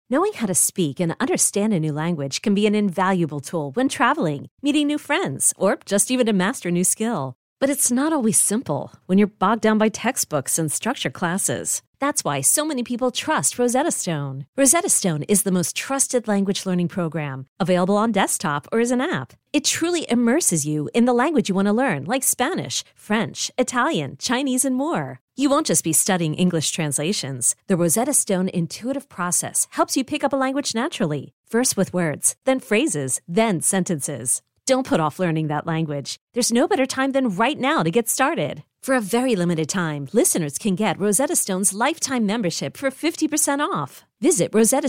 Knowing how to speak and understand a new language can be an invaluable tool when traveling, meeting new friends, or just even to master a new skill. But it's not always simple when you're bogged down by textbooks and structured classes. That's why so many people trust Rosetta Stone. Rosetta Stone is the most trusted language learning program, available on desktop or as an app. It truly immerses you in the language you want to learn, like Spanish, French, Italian, Chinese, and more. You won't just be studying English translations. The Rosetta Stone intuitive process helps you pick up a language naturally, first with words, then phrases, then sentences. Don't put off learning that language. There's no better time than right now to get started. For a very limited time, listeners can get Rosetta Stone's lifetime membership for 50% off. Visit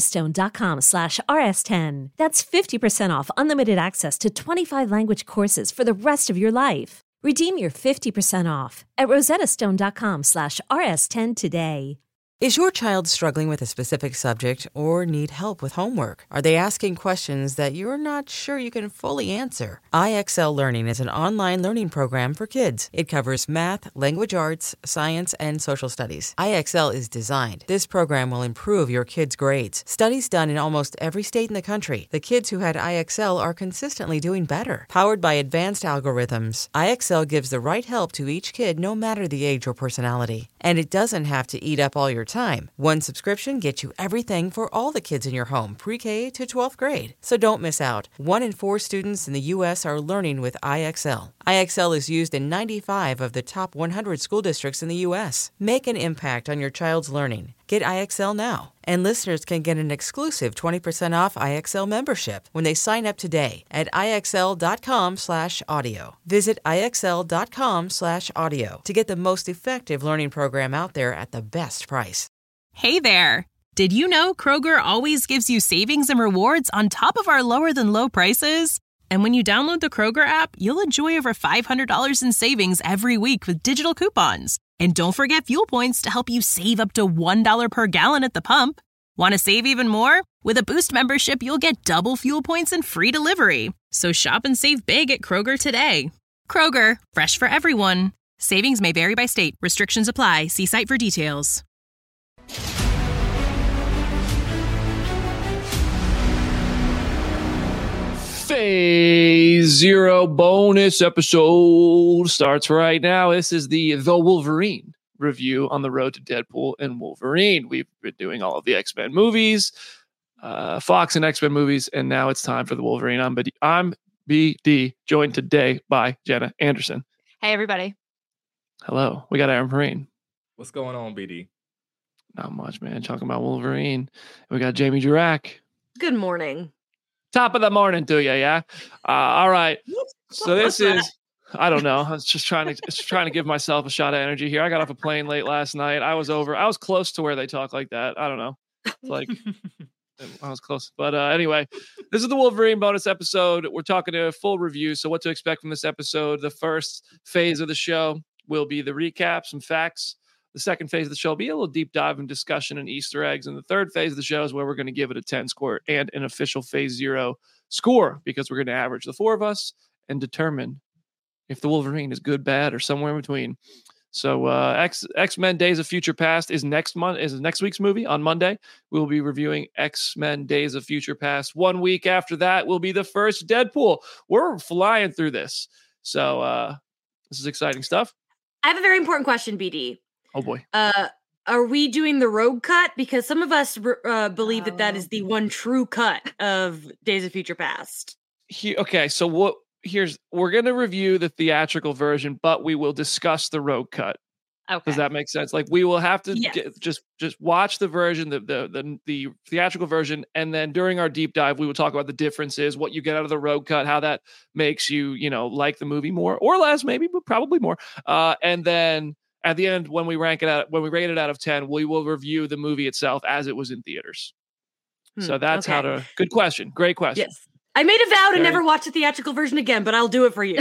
rosettastone.com/rs10. That's 50% off unlimited access to 25 language courses for the rest of your life. Redeem your 50% off at rosettastone.com/rs10 today. Is your child struggling with a specific subject or need help with homework? Are they asking questions that you're not sure you can fully answer? IXL Learning is an online learning program for kids. It covers math, language arts, science, and social studies. IXL is designed. This program will improve your kids' grades. Studies done in almost every state in the country. The kids who had IXL are consistently doing better. Powered by advanced algorithms, IXL gives the right help to each kid no matter the age or personality. And it doesn't have to eat up all your time. One subscription gets you everything for all the kids in your home, pre-K to 12th grade. So don't miss out. 1 in 4 students in the U.S. are learning with IXL. IXL is used in 95 of the top 100 school districts in the U.S. Make an impact on your child's learning. Get IXL now. And listeners can get an exclusive 20% off IXL membership when they sign up today at IXL.com/audio. Visit IXL.com/audio to get the most effective learning program out there at the best price. Hey there! Did you know Kroger always gives you savings and rewards on top of our lower than low prices? And when you download the Kroger app, you'll enjoy over $500 in savings every week with digital coupons. And don't forget fuel points to help you save up to $1 per gallon at the pump. Want to save even more? With a Boost membership, you'll get double fuel points and free delivery. So shop and save big at Kroger today. Kroger, fresh for everyone. Savings may vary by state. Restrictions apply. See site for details. Phase Zero bonus episode starts right now. This is the Wolverine review on the road to Deadpool and Wolverine. We've been doing all of the X-Men movies, Fox and X-Men movies, and now it's time for the Wolverine. I'm BD, joined today by Jenna Anderson. Hey, everybody. Hello. We got Aaron Perrine. What's going on, BD? Not much, man. Talking about Wolverine. We got Jamie Durack. Good morning. Top of the morning to you, yeah? All right. So this is, I don't know. I was just trying to give myself a shot of energy here. I got off a plane late last night. I was close to where they talk like that. I don't know. It's like, I was close. But anyway, this is the Wolverine bonus episode. We're talking a full review. So what to expect from this episode. The first phase of the show will be the recap, some facts. The second phase of the show will be a little deep dive and discussion and Easter eggs. And the third phase of the show is where we're going to give it a 10 score and an official Phase Zero score, because we're going to average the four of us and determine if the Wolverine is good, bad, or somewhere in between. So X-Men Days of Future Past is next week's movie on Monday. We'll be reviewing X-Men Days of Future Past. 1 week after that will be the first Deadpool. We're flying through this. So this is exciting stuff. I have a very important question, BD. Oh, boy. Are we doing the road cut? Because some of us believe that is the one true cut of Days of Future Past. Okay, so we're going to review the theatrical version, but we will discuss the road cut. Okay. Does that make sense? Like, we will have to just watch the version, the theatrical version, and then during our deep dive, we will talk about the differences, what you get out of the road cut, how that makes you, like the movie more or less, maybe, but probably more. And then at the end, when we rate it out of 10, we will review the movie itself as it was in theaters. So that's okay. Good question. Great question. Yes. I made a vow to never watch the theatrical version again, but I'll do it for you.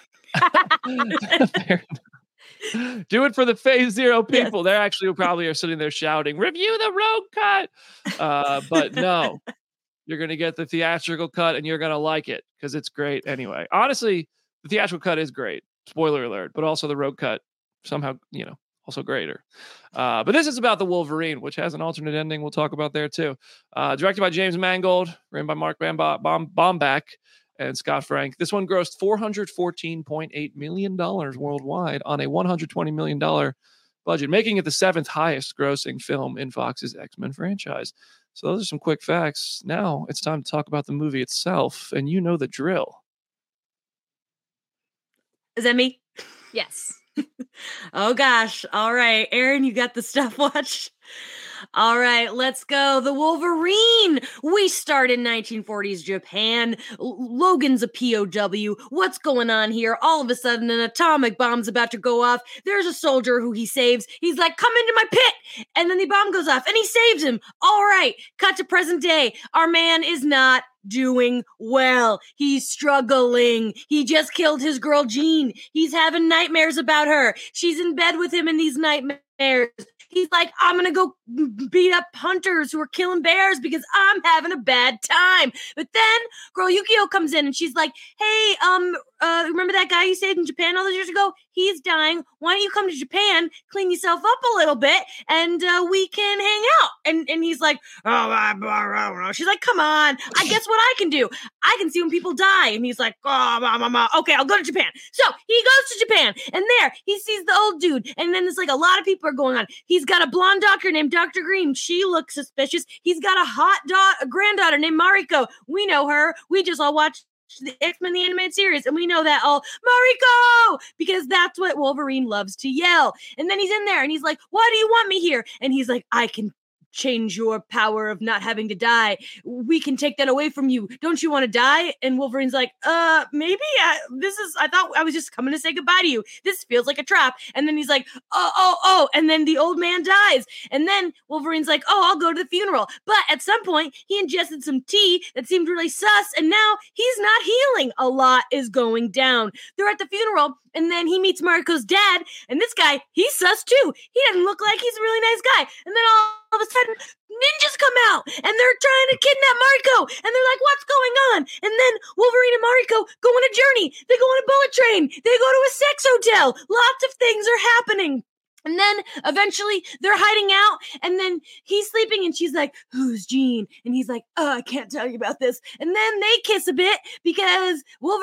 Do it for the Phase Zero people. Yes. They're actually probably are sitting there shouting, review the road cut. But no, you're going to get the theatrical cut and you're going to like it because it's great anyway. Honestly, the theatrical cut is great. Spoiler alert. But also the road cut somehow, also greater. But this is about the Wolverine, which has an alternate ending we'll talk about there too. Directed by James Mangold, written by Mark Baumbach and Scott Frank. This one grossed $414.8 million worldwide on a $120 million budget, making it the 7th highest grossing film in Fox's X-Men franchise. So those are some quick facts. Now it's time to talk about the movie itself, and you know the drill. Is that me? Yes. Oh gosh. All right. Aaron, you got the stopwatch? All right, let's go. The Wolverine. We start in 1940s Japan. Logan's a POW. What's going on here? All of a sudden, an atomic bomb's about to go off. There's a soldier who he saves. He's like, come into my pit. And then the bomb goes off and he saves him. All right, cut to present day. Our man is not doing well. He's struggling. He just killed his girl Jean. He's having nightmares about her. She's in bed with him in these nightmares. He's like, I'm going to go beat up hunters who are killing bears because I'm having a bad time. But then girl Yukio comes in and she's like, hey, remember that guy you saved in Japan all those years ago? He's dying. Why don't you come to Japan, clean yourself up a little bit, and we can hang out. And he's like, oh, she's like, come on. I guess what I can do. I can see when people die. And he's like, okay, I'll go to Japan. So he goes to Japan, and there he sees the old dude. And then there's like a lot of people are going on. He's got a blonde doctor named Dr. Green. She looks suspicious. He's got a hot granddaughter named Mariko. We know her. We just all watched the X-Men the animated series, and we know that all Mariko, because that's what Wolverine loves to yell. And then he's in there and he's like, why do you want me here? And he's like, I can change your power of not having to die. We can take that away from you. Don't you want to die? And Wolverine's like, maybe. I thought I was just coming to say goodbye to you. This feels like a trap. And then he's like, oh. And then the old man dies. And then Wolverine's like, oh, I'll go to the funeral. But at some point, he ingested some tea that seemed really sus. And now he's not healing. A lot is going down. They're at the funeral. And then he meets Mariko's dad. And this guy, he's sus too. He doesn't look like he's a really nice guy. And then all of a sudden, ninjas come out and they're trying to kidnap Mariko. And they're like, what's going on? And then Wolverine and Mariko go on a journey. They go on a bullet train. They go to a sex hotel. Lots of things are happening. And then eventually they're hiding out, and then he's sleeping and she's like, who's Jean? And he's like, I can't tell you about this. And then they kiss a bit because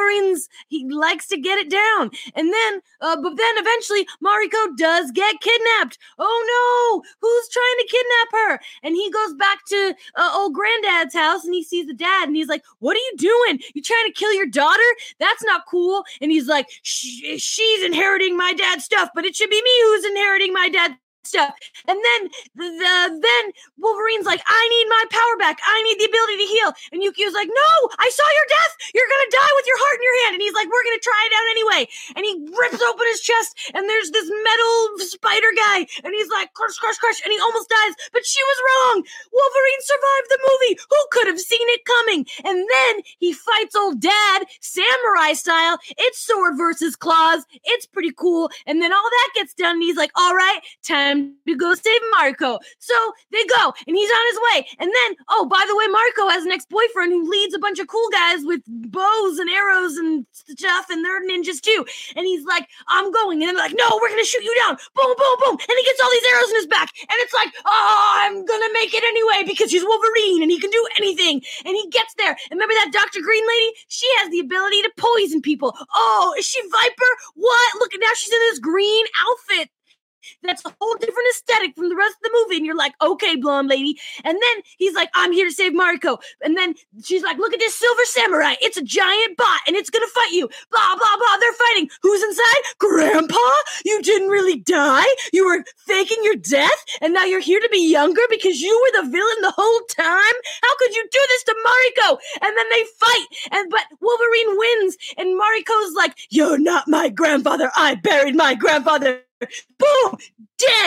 he likes to get it down. And then, but then eventually Mariko does get kidnapped. Oh no, who's trying to kidnap her? And he goes back to old granddad's house and he sees the dad and he's like, what are you doing? You trying to kill your daughter? That's not cool. And he's like, she's inheriting my dad's stuff, but it should be me who's inheriting my dad's stuff. And then then Wolverine's like, I need my power back. I need the ability to heal. And Yukio's like, no, I saw your death. You're going to die with your heart in your hand. And he's like, we're going to try it out anyway. And he rips open his chest and there's this metal spider guy. And he's like, crush, crush, crush. And he almost dies. But she was wrong. Wolverine survived the movie. Who could have seen it coming? And then he fights old dad, samurai style. It's sword versus claws. It's pretty cool. And then all that gets done. And he's like, all right, time to go save Mariko. So they go, and he's on his way. And then, oh, by the way, Mariko has an ex-boyfriend who leads a bunch of cool guys with bows and arrows and stuff, and they're ninjas too. And he's like, I'm going. And they're like, no, we're going to shoot you down. Boom, boom, boom. And he gets all these arrows in his back. And it's like, oh, I'm going to make it anyway because he's Wolverine and he can do anything. And he gets there. And remember that Dr. Green lady? She has the ability to poison people. Oh, is she Viper? What? Look, now she's in this green outfit. That's a whole different aesthetic from the rest of the movie. And you're like, okay, blonde lady. And then he's like, I'm here to save Mariko. And then she's like, look at this silver samurai. It's a giant bot and it's going to fight you. Blah, blah, blah. They're fighting. Who's inside? Grandpa? You didn't really die? You were faking your death? And now you're here to be younger because you were the villain the whole time? How could you do this to Mariko? And then they fight. But Wolverine wins. And Mariko's like, you're not my grandfather. I buried my grandfather. Boom! Dead!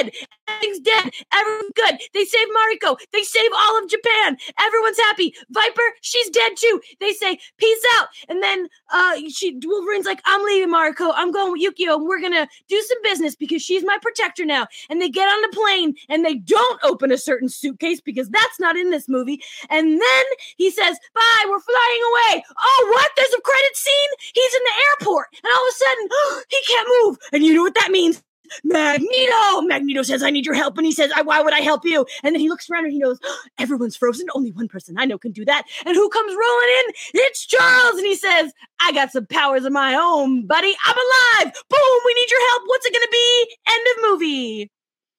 Everything's dead. Everyone's good. They save Mariko. They save all of Japan. Everyone's happy. Viper, she's dead too. They say, peace out. And then Wolverine's like, I'm leaving Mariko. I'm going with Yukio. And we're going to do some business because she's my protector now. And they get on the plane and they don't open a certain suitcase because that's not in this movie. And then he says, bye, we're flying away. Oh, what? There's a credit scene? He's in the airport. And all of a sudden, he can't move. And you know what that means? Magneto says, I need your help. And he says, why would I help you? And then he looks around and he knows, everyone's frozen. Only one person I know can do that. And who comes rolling in? It's Charles. And he says, I got some powers of my own, buddy. I'm alive. Boom. We need your help. What's it going to be? End of movie.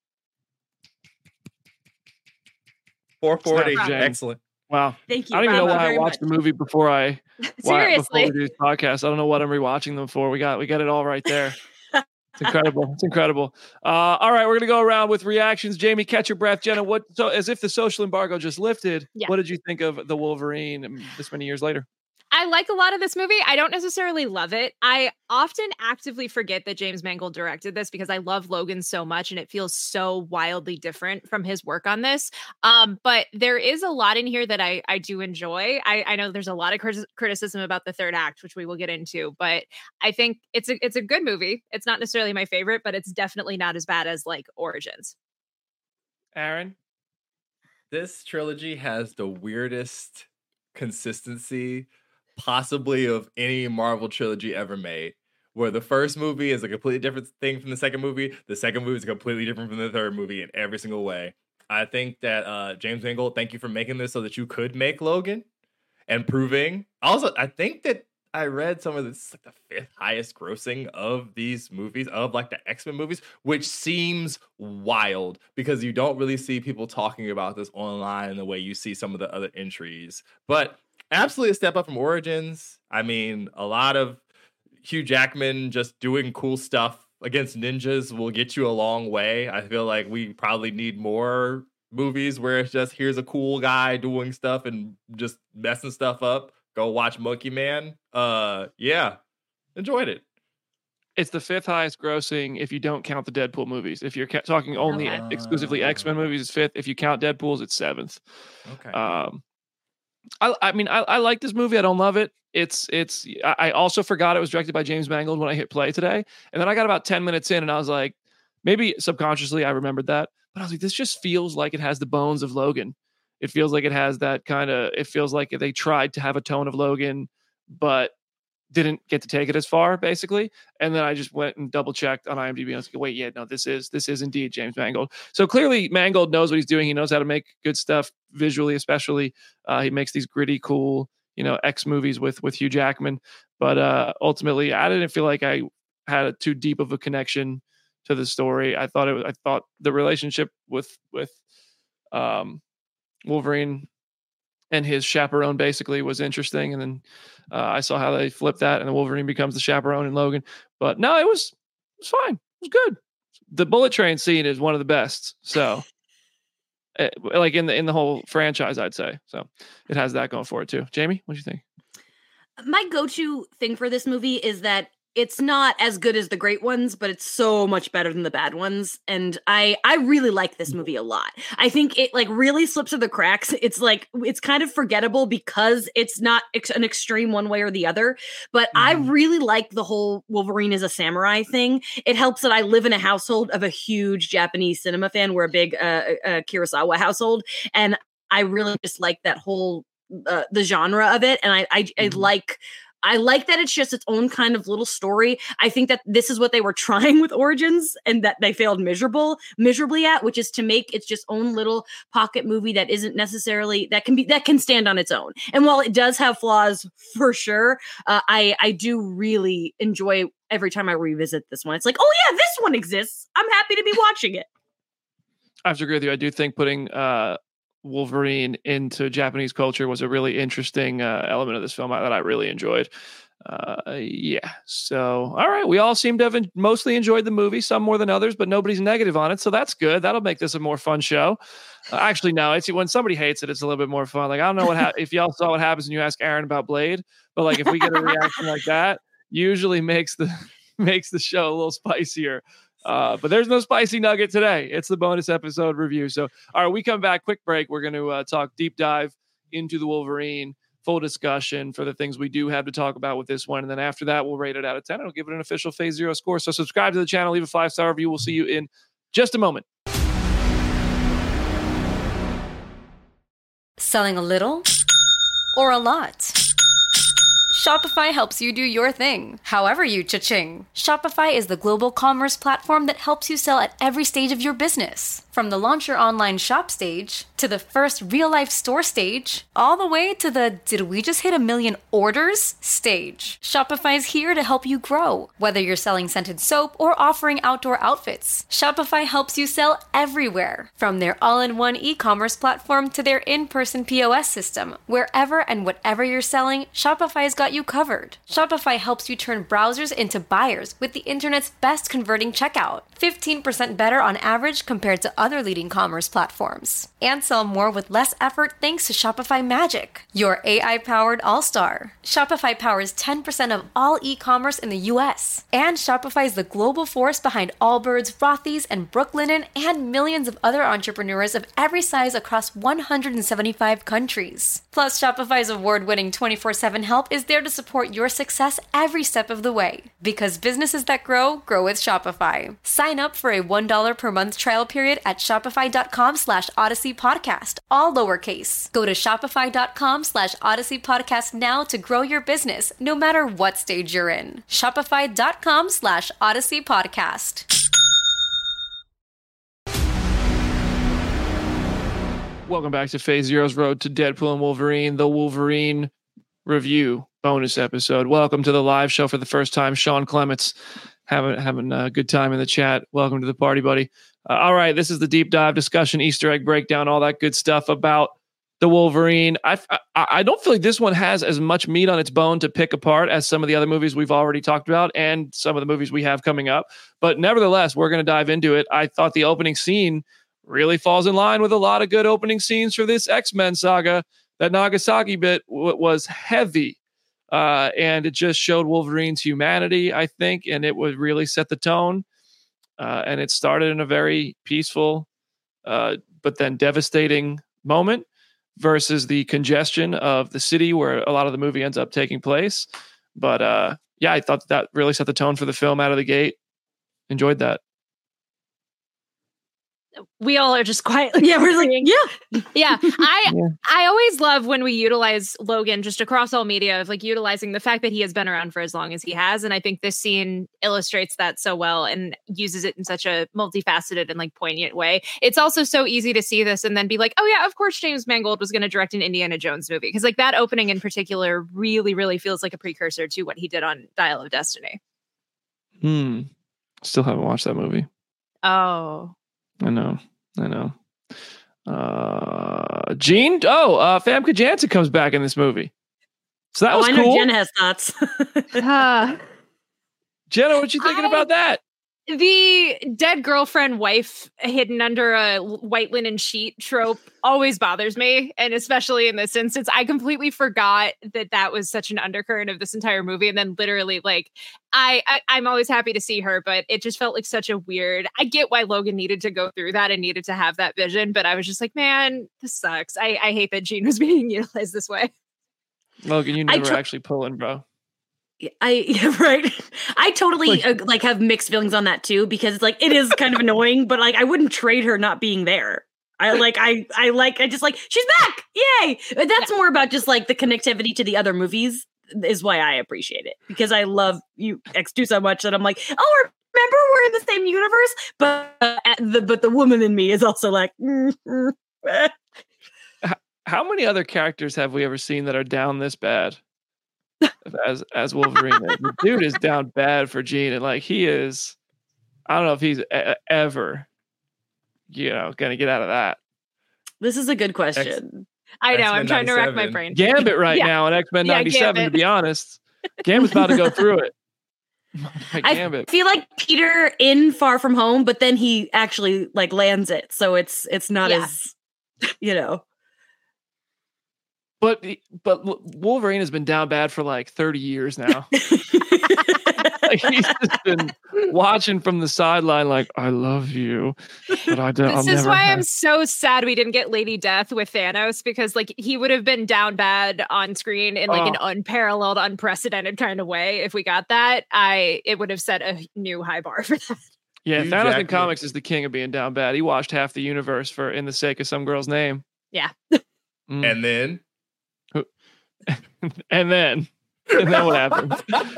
440. Excellent. Wow. Thank you. I don't even know why I much. watched the movie before Seriously. before we do this podcast. I don't know what I'm rewatching them for. We got it all right there. It's incredible. It's incredible. All right, we're gonna go around with reactions. Jamie, catch your breath. Jenna, as if the social embargo just lifted, Yeah. What did you think of the Wolverine this many years later? I like a lot of this movie. I don't necessarily love it. I often actively forget that James Mangold directed this because I love Logan so much and it feels so wildly different from his work on this. But there is a lot in here that I do enjoy. I know there's a lot of criticism about the third act, which we will get into, but I think it's a good movie. It's not necessarily my favorite, but it's definitely not as bad as like Origins. Aaron? This trilogy has the weirdest consistency possibly of any Marvel trilogy ever made, where the first movie is a completely different thing from the second movie. The second movie is completely different from the third movie in every single way. I think that James Mangold, thank you for making this so that you could make Logan and proving. Also, I think that I read some of this, like the 5th highest grossing of these movies, of like the X-Men movies, which seems wild because you don't really see people talking about this online in the way you see some of the other entries. But absolutely a step up from Origins. I mean, a lot of Hugh Jackman just doing cool stuff against ninjas will get you a long way. I feel like we probably need more movies where it's just, here's a cool guy doing stuff and just messing stuff up. Go watch Monkey Man. Yeah, enjoyed it. It's the 5th highest grossing if you don't count the Deadpool movies. If you're talking only exclusively X-Men movies, it's 5th. If you count Deadpool's, it's 7th. Okay. I mean, I like this movie. I don't love it. I also forgot it was directed by James Mangold when I hit play today. And then I got about 10 minutes in and I was like, maybe subconsciously I remembered that, but I was like, this just feels like it has the bones of Logan. It feels like it has that it feels like they tried to have a tone of Logan, but didn't get to take it as far, basically. And then I just went and double checked on IMDb and I was like, wait, yeah, no, this is indeed James Mangold. So clearly Mangold knows what he's doing. He knows how to make good stuff visually, especially. He makes these gritty, cool, X movies with Hugh Jackman. But ultimately, I didn't feel like I had too deep of a connection to the story. I thought the relationship with Wolverine and his chaperone basically was interesting. And then I saw how they flipped that and the Wolverine becomes the chaperone in Logan. But no, it was fine. It was good. The bullet train scene is one of the best. So like in the whole franchise, I'd say. So it has that going for it too. Jamie, what do you think? My go-to thing for this movie is that it's not as good as the great ones, but it's so much better than the bad ones. And I really like this movie a lot. I think it like really slips through the cracks. It's like, it's kind of forgettable because it's not an extreme one way or the other. But I really like the whole Wolverine is a samurai thing. It helps that I live in a household of a huge Japanese cinema fan. We're a big Kurosawa household. And I really just like that whole, the genre of it. And I like that it's just its own kind of little story. I think that this is what they were trying with Origins and that they failed miserably at, which is to make its just own little pocket movie that isn't necessarily, that can stand on its own. And while it does have flaws for sure, I do really enjoy every time I revisit this one. It's like, oh yeah, this one exists. I'm happy to be watching it. I have to agree with you. I do think putting Wolverine into Japanese culture was a really interesting element of this film that I really enjoyed. Yeah. So, all right. We all seem to have mostly enjoyed the movie, some more than others, but nobody's negative on it. So that's good. That'll make this a more fun show. Actually, no, it's when somebody hates it, it's a little bit more fun. Like, I don't know if y'all saw what happens when you ask Aaron about Blade, but like, if we get a reaction like that, usually makes the show a little spicier. But there's no spicy nugget today. It's the bonus episode review. So, all right, we come back. Quick break. We're going to talk deep dive into the Wolverine. Full discussion for the things we do have to talk about with this one. And then after that, we'll rate it out of 10. I'll give it an official Phase Zero score. So subscribe to the channel. Leave a 5-star review. We'll see you in just a moment. Selling a little or a lot? Shopify helps you do your thing, however you cha-ching. Shopify is the global commerce platform that helps you sell at every stage of your business. From the launch your online shop stage, to the first real-life store stage, all the way to the did we just hit 1 million orders stage. Shopify's here to help you grow. Whether you're selling scented soap or offering outdoor outfits, Shopify helps you sell everywhere. From their all-in-one e-commerce platform to their in-person POS system. Wherever and whatever you're selling, Shopify's got you covered. Shopify helps you turn browsers into buyers with the internet's best converting checkout. 15% better on average compared to other leading commerce platforms. And sell more with less effort thanks to Shopify Magic, your AI-powered all-star. Shopify powers 10% of all e-commerce in the US. And Shopify is the global force behind Allbirds, Rothy's, and Brooklinen, and millions of other entrepreneurs of every size across 175 countries. Plus, Shopify's award-winning 24/7 help is there to support your success every step of the way. Because businesses that grow with Shopify. Sign up for a $1 per month trial period at shopify.com/Odyssey Podcast, all lowercase. Go to shopify.com/Odyssey Podcast now to grow your business, no matter what stage you're in. Shopify.com/Odyssey Podcast. Welcome back to Phase Zero's Road to Deadpool and Wolverine, the Wolverine review bonus episode. Welcome to the live show for the first time. Sean Clements having a good time in the chat. Welcome to the party, buddy. All right, this is the deep dive discussion, Easter egg breakdown, all that good stuff about the Wolverine. I don't feel like this one has as much meat on its bone to pick apart as some of the other movies we've already talked about and some of the movies we have coming up. But nevertheless, we're going to dive into it. I thought the opening scene really falls in line with a lot of good opening scenes for this X-Men saga. That Nagasaki bit was heavy. And it just showed Wolverine's humanity, I think, and it would really set the tone. And it started in a very peaceful, but then devastating moment versus the congestion of the city where a lot of the movie ends up taking place. But yeah, I thought that really set the tone for the film out of the gate. Enjoyed that. We all are just quiet. Yeah, we're like, yeah. I always love when we utilize Logan just across all media of like utilizing the fact that he has been around for as long as he has. And I think this scene illustrates that so well and uses it in such a multifaceted and like poignant way. It's also so easy to see this and then be like, oh yeah, of course James Mangold was going to direct an Indiana Jones movie. Because like that opening in particular really, really feels like a precursor to what he did on Dial of Destiny. Still haven't watched that movie. Oh. I know. Gene? Famke Janssen comes back in this movie. So that was cool. I know Jenna has thoughts. Jenna, what you thinking about that? The dead girlfriend wife hidden under a white linen sheet trope always bothers me. And especially in this instance, I completely forgot that was such an undercurrent of this entire movie. And then literally like, I'm always happy to see her, but it just felt like such a weird, I get why Logan needed to go through that and needed to have that vision. But I was just like, man, this sucks. I hate that Jean was being utilized this way. Logan, you never actually pull in, bro. Right. I totally like have mixed feelings on that too, because it's like, it is kind of annoying, but like, I wouldn't trade her not being there. I just like, she's back. Yay. But that's more about just like the connectivity to the other movies is why I appreciate it, because I love you X2 so much that I'm like, oh, remember we're in the same universe, but the woman in me is also like, How many other characters have we ever seen that are down this bad? As Wolverine, the dude is down bad for Gene, and like he is, I don't know if he's ever, gonna get out of that. This is a good question. I know. X-Men I'm trying 97. to rack my brain. Gambit now in X-Men 97. Gambit. To be honest, Gambit's about to go through it. I feel like Peter in Far From Home, but then he actually like lands it, so it's not as But Wolverine has been down bad for like 30 years now. Like, he's just been watching from the sideline, like, I love you, but I'll This is never why have. I'm so sad we didn't get Lady Death with Thanos, because like he would have been down bad on screen in like an unparalleled, unprecedented kind of way. If we got that, it would have set a new high bar for that. Yeah, Hugh Thanos in Jackman. comics is the king of being down bad. He washed half the universe in the sake of some girl's name. Yeah. And then And then what happened?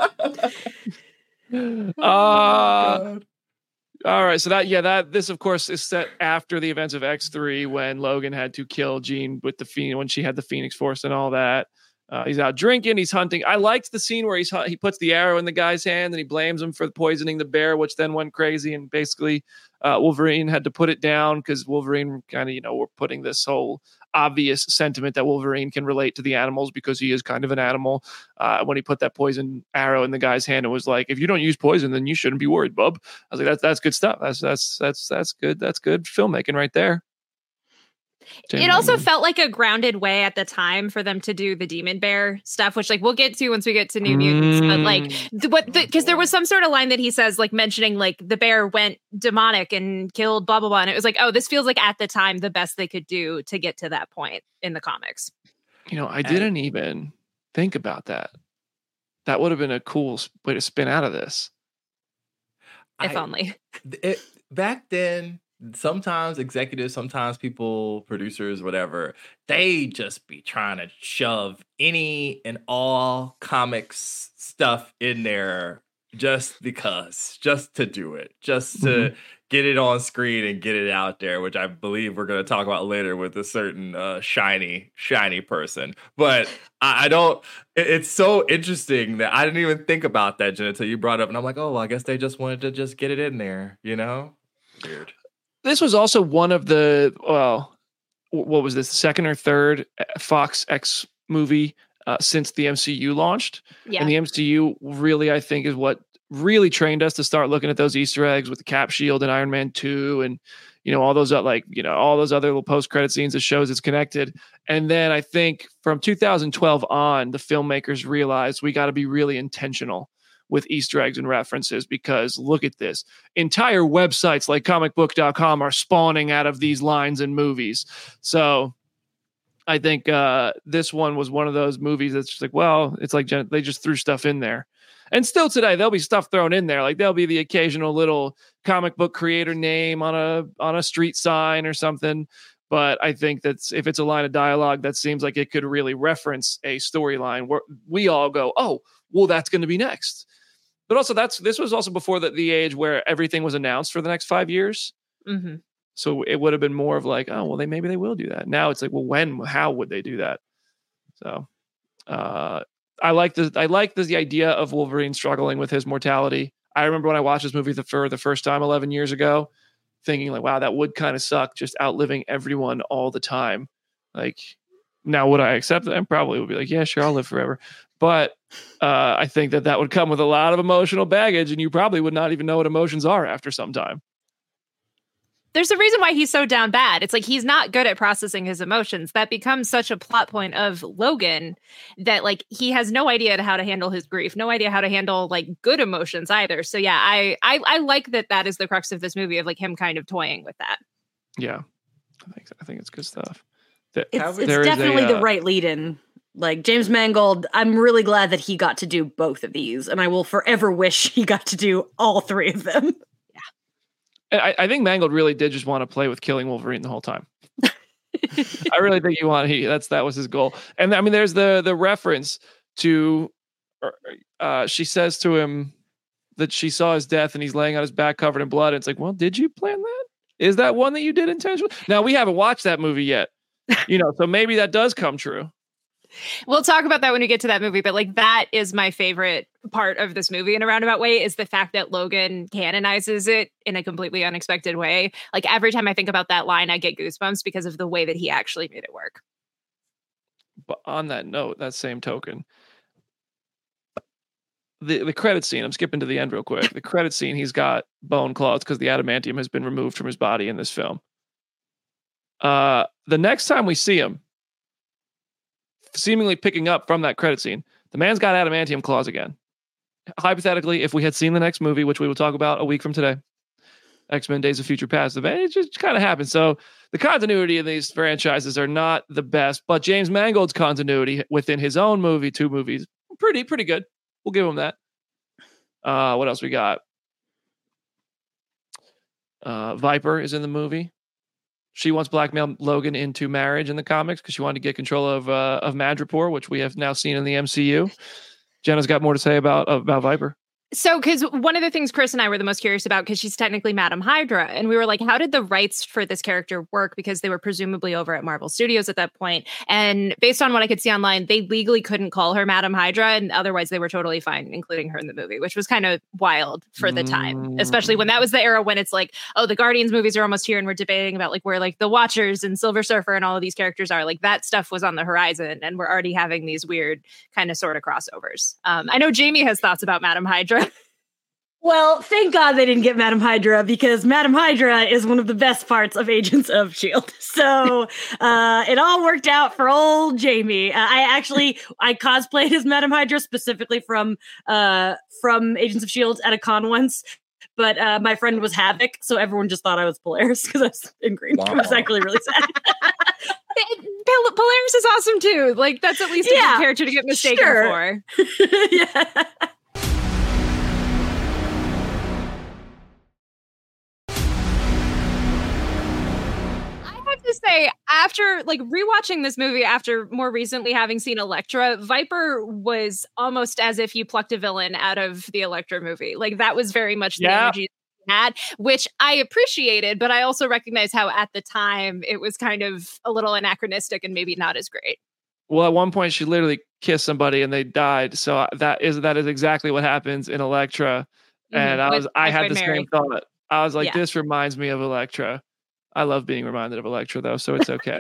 God. All right, so this of course is set after the events of X3 when Logan had to kill Jean with the Phoenix when she had the Phoenix Force and all that. He's out drinking, he's hunting. I liked the scene where he puts the arrow in the guy's hand and he blames him for poisoning the bear, which then went crazy, and basically Wolverine had to put it down because Wolverine kind of, we're putting this whole obvious sentiment that Wolverine can relate to the animals because he is kind of an animal. When he put that poison arrow in the guy's hand, it was like, if you don't use poison, then you shouldn't be worried, bub. I was like, that's good stuff. That's good. That's good filmmaking right there. It also felt like a grounded way at the time for them to do the Demon Bear stuff, which like we'll get to once we get to New Mutants. But like because there was some sort of line that he says, like mentioning like the bear went demonic and killed blah blah blah, and it was like, oh, this feels like at the time the best they could do to get to that point in the comics. I didn't even think about that. That would have been a cool way to spin out of this. If only. Back then, sometimes executives, sometimes people, producers, whatever, they just be trying to shove any and all comics stuff in there just because, just to do it, just to get it on screen and get it out there, which I believe we're going to talk about later with a certain shiny person. But I don't, it's so interesting that I didn't even think about that, Jen, until you brought it up. And I'm like, oh, well, I guess they just wanted to just get it in there, Weird. This was also one of the, what was this, second or third Fox X movie since the MCU launched. Yeah. And the MCU really, I think, is what really trained us to start looking at those Easter eggs with the Cap Shield and Iron Man 2 and, all those all those other little post-credit scenes that shows it's connected. And then I think from 2012 on, the filmmakers realized we got to be really intentional with Easter eggs and references, because look at this. Entire websites like comicbook.com are spawning out of these lines in movies. So I think this one was one of those movies that's just like, well, it's like they just threw stuff in there. And still today, there'll be stuff thrown in there. Like there'll be the occasional little comic book creator name on a street sign or something. But I think that's, if it's a line of dialogue that seems like it could really reference a storyline where we all go, oh, well, that's going to be next. But also this was also before the age where everything was announced for the next 5 years. Mm-hmm. So it would have been more of like, oh, well, maybe they will do that. Now it's like, well, how would they do that? So I like the idea of Wolverine struggling with his mortality. I remember when I watched this movie for the first time 11 years ago, thinking like, wow, that would kind of suck, just outliving everyone all the time. Like, now would I accept that? I probably would be like, yeah, sure, I'll live forever. But I think that would come with a lot of emotional baggage, and you probably would not even know what emotions are after some time. There's a reason why he's so down bad. It's like he's not good at processing his emotions. That becomes such a plot point of Logan that like he has no idea how to handle his grief, no idea how to handle like good emotions either. So yeah, I like that is the crux of this movie, of like him kind of toying with that. Yeah, I think it's good stuff. It's definitely the right lead-in. Like James Mangold, I'm really glad that he got to do both of these, and I will forever wish he got to do all three of them. Yeah, I think Mangold really did just want to play with killing Wolverine the whole time. I really think that was his goal. And I mean, there's the reference to she says to him that she saw his death and he's laying on his back covered in blood. And it's like, well, did you plan that? Is that one that you did intentionally? Now, we haven't watched that movie yet, so maybe that does come true. We'll talk about that when we get to that movie, but like that is my favorite part of this movie in a roundabout way, is the fact that Logan canonizes it in a completely unexpected way. Like every time I think about that line, I get goosebumps because of the way that he actually made it work. But on that note, that same token, the credit scene, I'm skipping to the end real quick. The credit scene, he's got bone claws because the adamantium has been removed from his body in this film. The next time we see him, seemingly picking up from that credit scene, the man's got adamantium claws again. hypothetically, if we had seen the next movie, which we will talk about a week from today, X-Men Days of Future Past, it just kind of happened. So the continuity of these franchises are not the best, but James Mangold's continuity within his own movie, 2 movies, pretty good. We'll give him that. What else we got? Viper is in the movie. She wants blackmail Logan into marriage in the comics because she wanted to get control of Madripoor, which we have now seen in the MCU. Jenna's got more to say about Viper. So, because one of the things Chris and I were the most curious about, because she's technically Madam Hydra, and we were like, how did the rights for this character work? Because they were presumably over at Marvel Studios at that point. And based on what I could see online, they legally couldn't call her Madam Hydra, and otherwise they were totally fine including her in the movie, which was kind of wild for the time, especially when that was the era when it's like, oh, the Guardians movies are almost here, and we're debating about like where like the Watchers and Silver Surfer and all of these characters are. Like that stuff was on the horizon, and we're already having these weird kind of sort of crossovers. I know Jamie has thoughts about Madam Hydra. Well, thank God they didn't get Madam Hydra, because Madam Hydra is one of the best parts of Agents of S.H.I.E.L.D. So it all worked out for old Jamie. I cosplayed as Madam Hydra specifically from Agents of S.H.I.E.L.D. at a con once. But my friend was Havoc, so everyone just thought I was Polaris because I was in green. Wow. It was actually really sad. Polaris is awesome too. Like that's at least a good character to get mistaken for. Yeah. To say, after like rewatching this movie after more recently having seen Elektra, Viper was almost as if you plucked a villain out of the Elektra movie. Like that was very much the energy they had, which I appreciated, but I also recognize how at the time it was kind of a little anachronistic and maybe not as great. Well, at one point she literally kissed somebody and they died. So that is exactly what happens in Elektra. And I had the same thought. I was like, this reminds me of Elektra. I love being reminded of Elektra, though, so it's okay.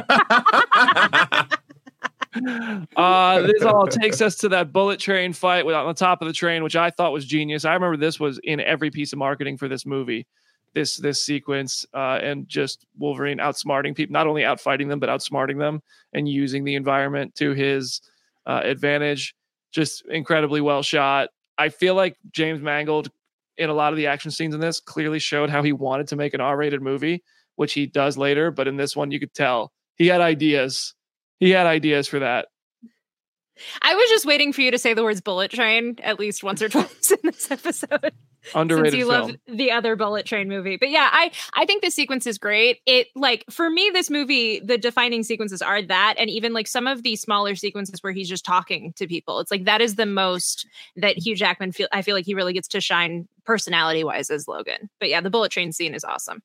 This all takes us to that bullet train fight on the top of the train, which I thought was genius. I remember this was in every piece of marketing for this movie, this sequence, and just Wolverine outsmarting people, not only outfighting them, but outsmarting them and using the environment to his advantage. Just incredibly well shot. I feel like James Mangold, in a lot of the action scenes in this, clearly showed how he wanted to make an R-rated movie, which he does later. But in this one, you could tell he had ideas. He had ideas for that. I was just waiting for you to say the words bullet train at least once or twice in this episode. Underrated since you film. love the other bullet train movie. But yeah, I think this sequence is great. It like for me, this movie, the defining sequences are that, and even like some of the smaller sequences where he's just talking to people. It's like that is the most that Hugh Jackman I feel like he really gets to shine personality wise as Logan. But yeah, the bullet train scene is awesome.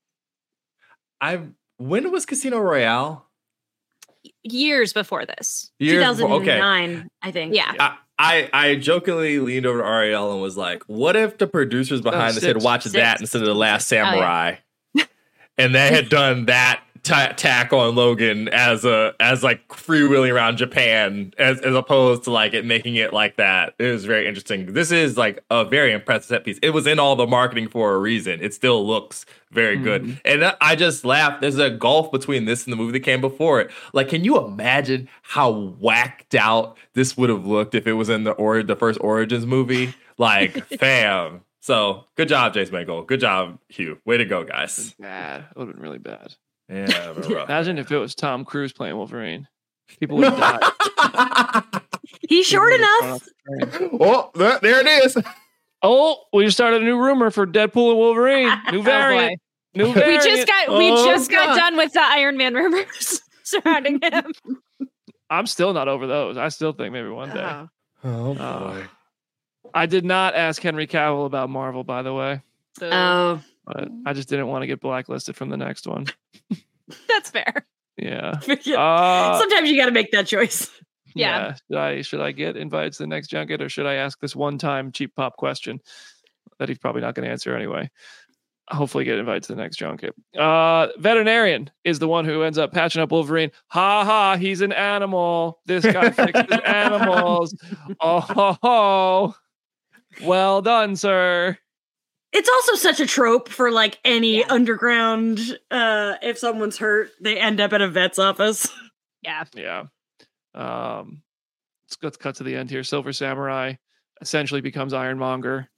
When was Casino Royale? Years before this. 2009, I think. Yeah. I jokingly leaned over to Ariel and was like, what if the producers behind this had watched that instead of The Last Samurai? Oh, yeah. And they had done that tack on Logan as like freewheeling around Japan as opposed to like it making it like that. It was very interesting. This is like a very impressive set piece. It was in all the marketing for a reason. It still looks very good. And I just laughed. There's a gulf between this and the movie that came before it. Like, can you imagine how whacked out this would have looked if it was in the first Origins movie? Like, fam. So good job, James Mangold. Good job, Hugh. Way to go, guys. Bad. It would have been really bad. Yeah. Imagine if it was Tom Cruise playing Wolverine. People would have died. He's short enough. Oh, there it is. Oh, we just started a new rumor for Deadpool and Wolverine. New variant. New variant. We just got done with the Iron Man rumors surrounding him. I'm still not over those. I still think maybe one day. Oh boy. I did not ask Henry Cavill about Marvel, by the way. Oh. But I just didn't want to get blacklisted from the next one. That's fair. Yeah. Sometimes you got to make that choice. Yeah. Should I get invited to the next junket, or should I ask this one-time cheap pop question that he's probably not going to answer anyway? Hopefully get invited to the next junket. Veterinarian is the one who ends up patching up Wolverine. Ha ha, he's an animal. This guy fixes animals. Oh, well done, sir. It's also such a trope for like any underground, if someone's hurt, they end up at a vet's office. Yeah. Yeah. Let's cut to the end here. Silver Samurai essentially becomes Ironmonger.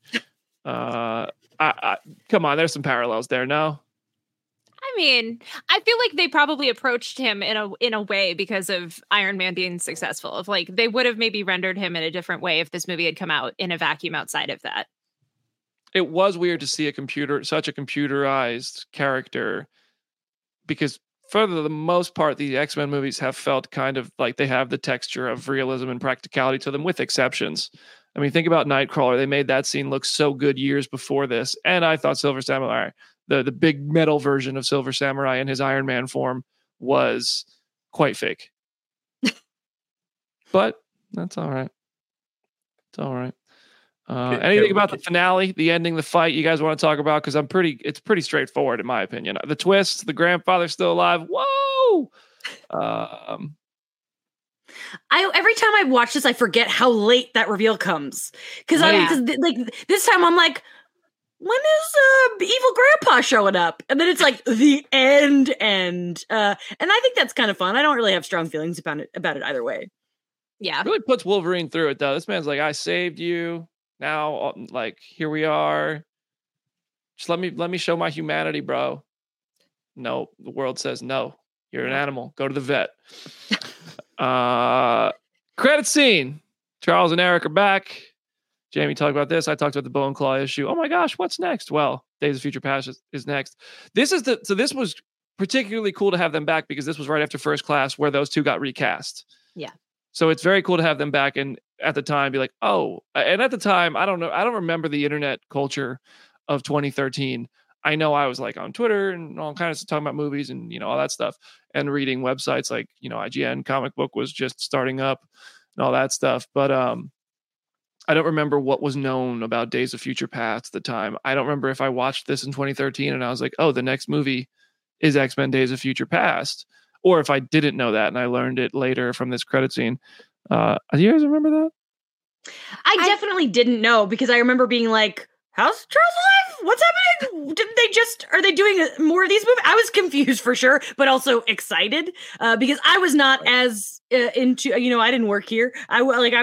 Come on, there's some parallels there. No. I mean, I feel like they probably approached him in a way because of Iron Man being successful. Of like they would have maybe rendered him in a different way if this movie had come out in a vacuum outside of that. It was weird to see such a computerized character, because for the most part, the X-Men movies have felt kind of like they have the texture of realism and practicality to them, with exceptions. I mean, think about Nightcrawler. They made that scene look so good years before this, and I thought Silver Samurai, the big metal version of Silver Samurai in his Iron Man form, was quite fake. But that's all right. It's all right. Anything about the finale, the ending, the fight you guys want to talk about? Because it's pretty straightforward in my opinion. The twist, the grandfather's still alive. Whoa! Every time I watch this, I forget how late that reveal comes. Because like this time I'm like, when is evil grandpa showing up? And then it's like the end. And I think that's kind of fun. I don't really have strong feelings about it either way. Yeah. It really puts Wolverine through it though. This man's like, I saved you. Now, like, here we are. Just let me show my humanity, bro. No, the world says no. You're an animal. Go to the vet. Credit scene. Charles and Eric are back. Jamie talked about this. I talked about the Bone Claw issue. Oh my gosh, what's next? Well, Days of Future Past is next. This was particularly cool to have them back because this was right after First Class, where those two got recast. Yeah. So it's very cool to have them back, and at the time be like, oh, and at the time, I don't know. I don't remember the internet culture of 2013. I know I was like on Twitter and all kinds of talking about movies and, all that stuff, and reading websites like, IGN Comic Book was just starting up and all that stuff. But I don't remember what was known about Days of Future Past at the time. I don't remember if I watched this in 2013 and I was like, oh, the next movie is X-Men Days of Future Past, or if I didn't know that and I learned it later from this credit scene. Do you guys remember that? I definitely didn't know, because I remember being like, how's Charles alive? What's happening? Are they doing more of these movies? I was confused for sure, but also excited because I was not as into, I didn't work here. I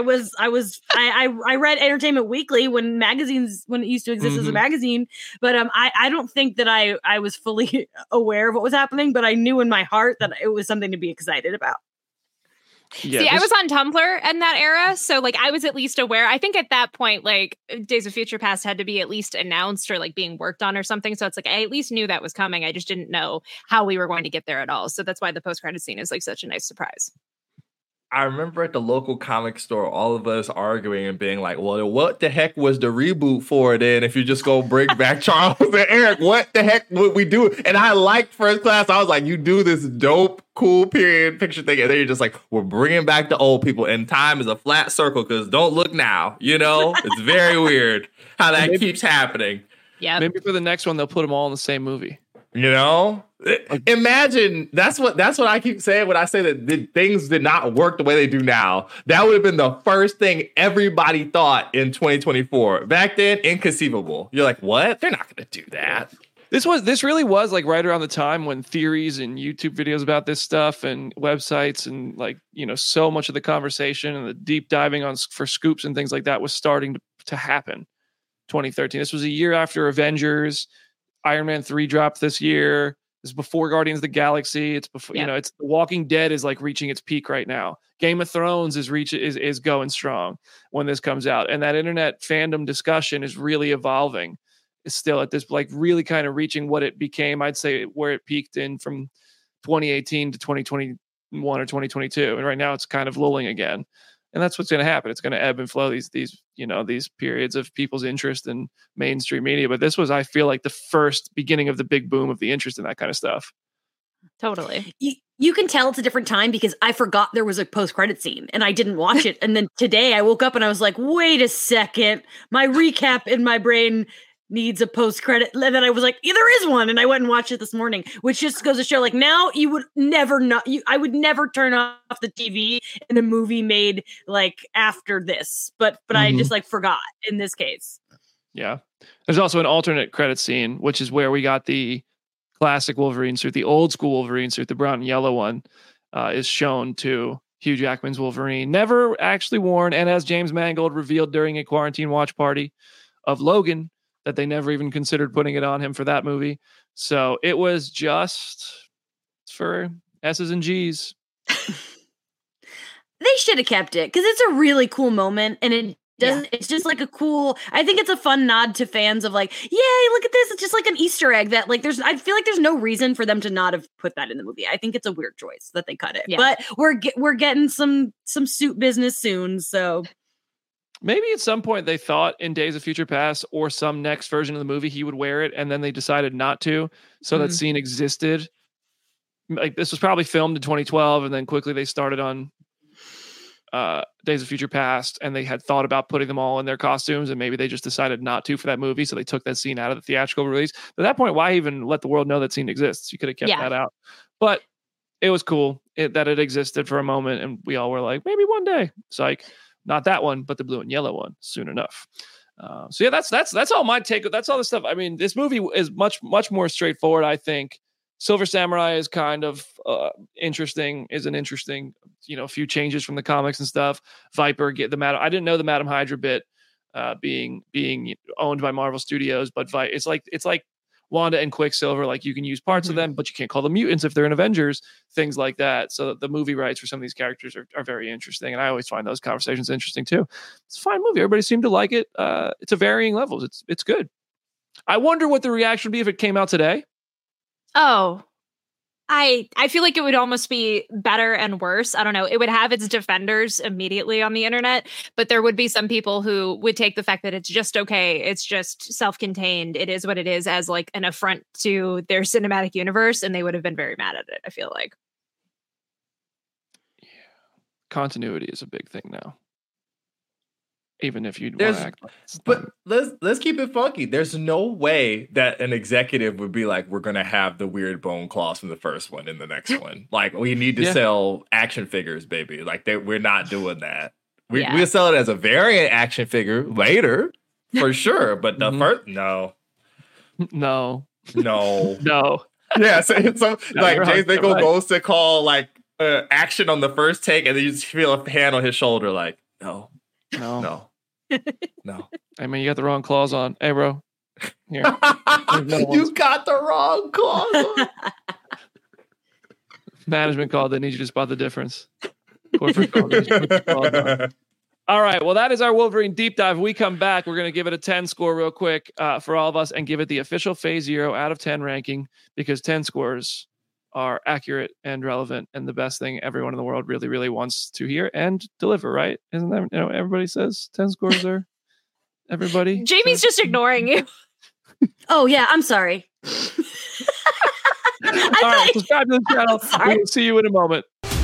read Entertainment Weekly when it used to exist as a magazine, but I don't think that I was fully aware of what was happening, but I knew in my heart that it was something to be excited about. Yeah, See, I was on Tumblr in that era, so like I was at least aware. I think at that point, like Days of Future Past had to be at least announced or like being worked on or something. So it's like I at least knew that was coming. I just didn't know how we were going to get there at all. So that's why the post-credit scene is like such a nice surprise. I remember at the local comic store, all of us arguing and being like, well, what the heck was the reboot for then? If you just go bring back Charles and Eric, what the heck would we do? And I liked First Class. I was like, you do this dope, cool period picture thing. And then you're just like, we're bringing back the old people. And time is a flat circle because don't look now. It's very weird how that keeps happening. Yeah. Maybe for the next one, they'll put them all in the same movie. Imagine that's what I keep saying when I say that things did not work the way they do now. That would have been the first thing everybody thought in 2024. Back then, inconceivable. You're like, what? They're not going to do that. This really was like right around the time when theories and YouTube videos about this stuff and websites and like, so much of the conversation and the deep diving for scoops and things like that was starting to happen. 2013. This was a year after Avengers. Iron Man 3 dropped this year. This is before Guardians of the Galaxy. It's before, it's The Walking Dead is like reaching its peak right now. Game of Thrones is going strong when this comes out. And that internet fandom discussion is really evolving. It's still at this like really kind of reaching what it became, I'd say, where it peaked in from 2018 to 2021 or 2022. And right now it's kind of lulling again. And that's what's going to happen. It's going to ebb and flow these periods of people's interest in mainstream media. But this was, I feel like, the first beginning of the big boom of the interest in that kind of stuff. Totally. You can tell it's a different time because I forgot there was a post-credit scene and I didn't watch it. And then today I woke up and I was like, wait a second. My recap in my brain needs a post-credit. And then I was like, yeah, there is one. And I went and watched it this morning, which just goes to show like now you would never know. I would never turn off the TV in a movie made like after this. But I just like forgot in this case. Yeah. There's also an alternate credit scene, which is where we got the classic Wolverine suit, the old school Wolverine suit, the brown and yellow one is shown to Hugh Jackman's Wolverine, never actually worn, and as James Mangold revealed during a quarantine watch party of Logan, that they never even considered putting it on him for that movie. So it was just for S's and G's. They should have kept it because it's a really cool moment, and it doesn't. It's just like a cool. I think it's a fun nod to fans of like, yay, look at this! It's just like an Easter egg that like there's. I feel like there's no reason for them to not have put that in the movie. I think it's a weird choice that they cut it, but we're getting some suit business soon, so. Maybe at some point they thought in Days of Future Past or some next version of the movie he would wear it, and then they decided not to. So that scene existed. Like this was probably filmed in 2012, and then quickly they started on Days of Future Past, and they had thought about putting them all in their costumes, and maybe they just decided not to for that movie, so they took that scene out of the theatrical release. But at that point, why even let the world know that scene exists? You could have kept that out. But it was cool that it existed for a moment, and we all were like, maybe one day. Psych. Not that one, but the blue and yellow one soon enough. So yeah, that's all my take. That's all the stuff. I mean, this movie is much more straightforward, I think. Silver Samurai is kind of interesting, few changes from the comics and stuff. Viper, I didn't know the Madam Hydra bit being owned by Marvel Studios, but it's like Wanda and Quicksilver, like you can use parts of them, but you can't call them mutants if they're in Avengers, things like that. So the movie rights for some of these characters are very interesting. And I always find those conversations interesting too. It's a fine movie. Everybody seemed to like it. It's a varying levels. It's good. I wonder what the reaction would be if it came out today. Oh, I feel like it would almost be better and worse. I don't know. It would have its defenders immediately on the internet, but there would be some people who would take the fact that it's just okay. It's just self-contained. It is what it is as like an affront to their cinematic universe. And they would have been very mad at it, I feel like. Yeah. Continuity is a big thing now. Even if you'd want to act like it's but let's keep it funky. There's no way that an executive would be like, we're gonna have the weird bone claws from the first one in the next one. Like, we need to sell action figures, baby. Like we're not doing that. We'll sell it as a variant action figure later, for sure. But the first, no. Yeah, so like James Mangold goes to call like action on the first take, and then you just feel a hand on his shoulder, like, no. I mean, you got the wrong claws on. Hey, bro. Here. You got the wrong claws on. Management called. They need you to spot the difference. Corporate called. All right. Well, that is our Wolverine deep dive. When we come back, we're going to give it a 10 score real quick for all of us and give it the official Phase 0 out of 10 ranking, because 10 scores are accurate and relevant and the best thing everyone in the world really, really wants to hear and deliver, right? Isn't that, everybody says 10 scores are everybody? Jamie's just ignoring you. Oh, yeah, I'm sorry. All right, subscribe to the channel. We'll see you in a moment.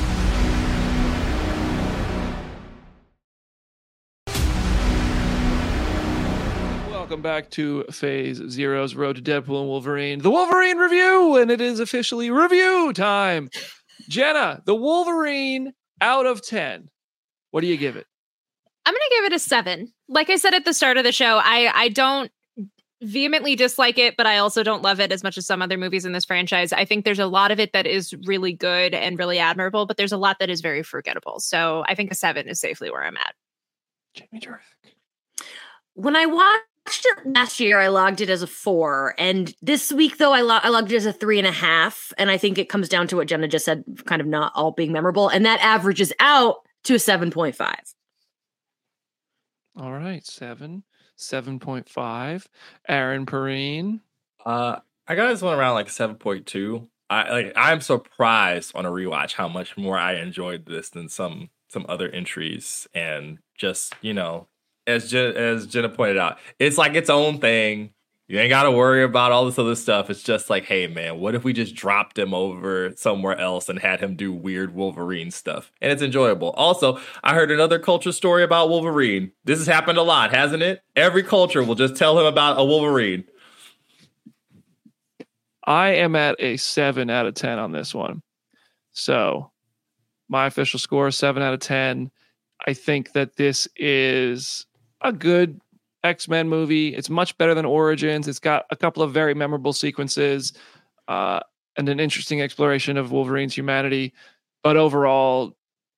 Welcome back to Phase 0's Road to Deadpool and Wolverine, the Wolverine review, and it is officially review time. Jenna, the Wolverine out of 10. What do you give it? I'm going to give it a 7. Like I said at the start of the show, I don't vehemently dislike it, but I also don't love it as much as some other movies in this franchise. I think there's a lot of it that is really good and really admirable, but there's a lot that is very forgettable. So I think a 7 is safely where I'm at. Jamie, terrific. When I watched it last year, I logged it as a 4, and this week though I logged it as a 3.5, and I think it comes down to what Jenna just said, kind of not all being memorable, and that averages out to a 7.5. All right, 7.5. Aaron Perrine. I got this one around like 7.2. I'm surprised on a rewatch how much more I enjoyed this than some other entries, and just, as Jenna pointed out, it's like its own thing. You ain't got to worry about all this other stuff. It's just like, hey, man, what if we just dropped him over somewhere else and had him do weird Wolverine stuff? And it's enjoyable. Also, I heard another culture story about Wolverine. This has happened a lot, hasn't it? Every culture will just tell him about a Wolverine. I am at a 7 out of 10 on this one. So my official score is 7 out of 10. I think that this is a good X-Men movie. It's much better than Origins. It's got a couple of very memorable sequences and an interesting exploration of Wolverine's humanity. But overall,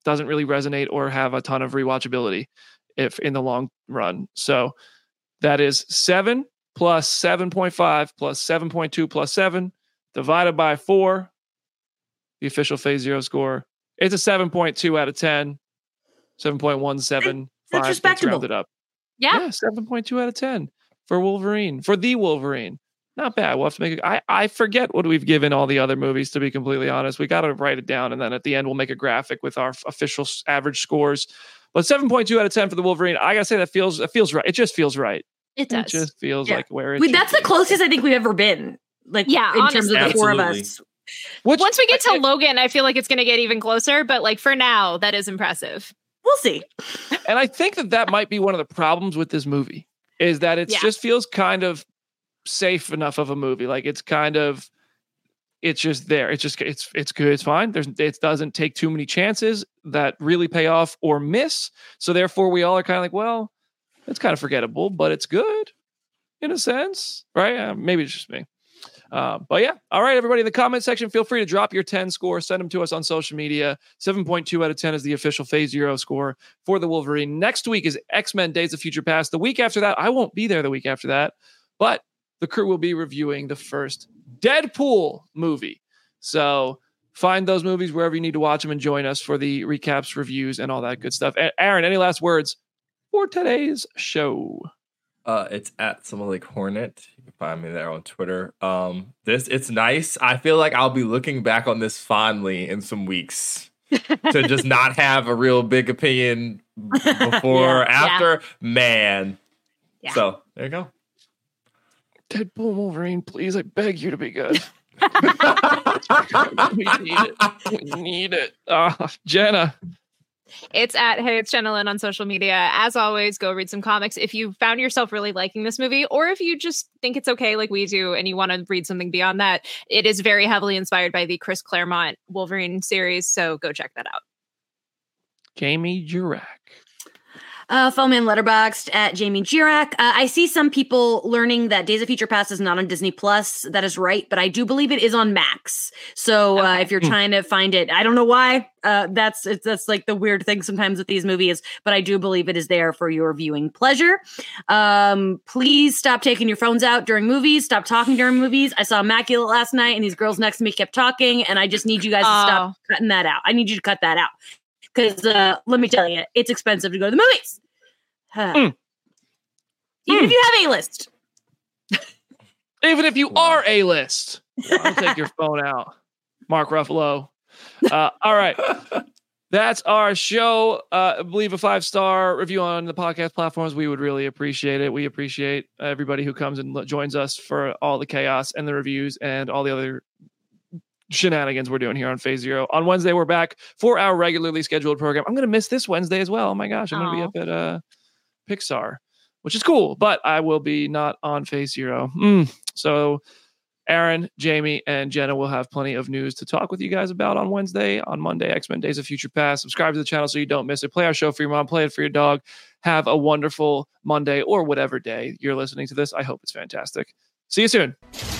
doesn't really resonate or have a ton of rewatchability if in the long run. So that is 7 plus 7.5 plus 7.2 plus 7 divided by 4. The official Phase Zero score. It's a 7.2 out of 10. 7.175. That's respectable. Rounded up. Yeah. 7.2 out of 10 for Wolverine. For the Wolverine. Not bad. We'll have to make it. I forget what we've given all the other movies, to be completely honest. We got to write it down, and then at the end we'll make a graphic with our official average scores. But 7.2 out of 10 for the Wolverine. I gotta say it feels right. It just feels right. It does. It just feels like where that's the closest I think we've ever been. Like, in terms of the four of us. Once we get to Logan, I feel like it's going to get even closer. But like for now, that is impressive. We'll see. And I think that might be one of the problems with this movie is that it just feels kind of safe enough of a movie. Like it's just there. It's good. It's fine. It doesn't take too many chances that really pay off or miss. So therefore we all are kind of like, well, it's kind of forgettable, but it's good in a sense, right? Maybe it's just me. But yeah. All right, everybody in the comment section, feel free to drop your 10 score. Send them to us on social media. 7.2 out of 10 is the official Phase Zero score for the Wolverine. Next week is X-Men Days of Future Past. The week after that, I won't be there the week after that, but the crew will be reviewing the first Deadpool movie. So find those movies wherever you need to watch them and join us for the recaps, reviews, and all that good stuff. Aaron, any last words for today's show? It's at Someone Like Hornet. You can find me there on Twitter. It's nice. I feel like I'll be looking back on this fondly in some weeks to just not have a real big opinion before or after. Man. Yeah. So there you go. Deadpool Wolverine, please, I beg you to be good. We need it. Jenna. It's at Hey It's Jenna Lynn on social media. As always, go read some comics. If you found yourself really liking this movie, or if you just think it's okay like we do and you want to read something beyond that, it is very heavily inspired by the Chris Claremont Wolverine series, so go check that out. Jamie Jurak. Follow me on Letterboxd at Jamie Jirak. I see some people learning that Days of Future Past is not on Disney Plus. That is right, but I do believe it is on Max. So if you're trying to find it, I don't know why. That's like the weird thing sometimes with these movies, but I do believe it is there for your viewing pleasure. Please stop taking your phones out during movies. Stop talking during movies. I saw Immaculate last night, and these girls next to me kept talking, and I just need you guys to stop cutting that out. I need you to cut that out. Because let me tell you, it's expensive to go to the movies. Even if you have A-list. Even if you are A-list. I'll take your phone out. Mark Ruffalo. All right. That's our show. Leave a 5-star review on the podcast platforms. We would really appreciate it. We appreciate everybody who comes and joins us for all the chaos and the reviews and all the other shenanigans we're doing here on Phase Zero. On Wednesday, we're back for our regularly scheduled program. I'm going to miss this Wednesday as well. Oh my gosh, I'm going to be up at Pixar, which is cool, but I will be not on Phase Zero. So Aaron, Jamie, and Jenna will have plenty of news to talk with you guys about on Wednesday. On Monday, X-Men Days of Future Past. Subscribe to the channel so you don't miss it. Play our show for your mom. Play it for your dog. Have a wonderful Monday or whatever day you're listening to this. I hope it's fantastic. See you soon.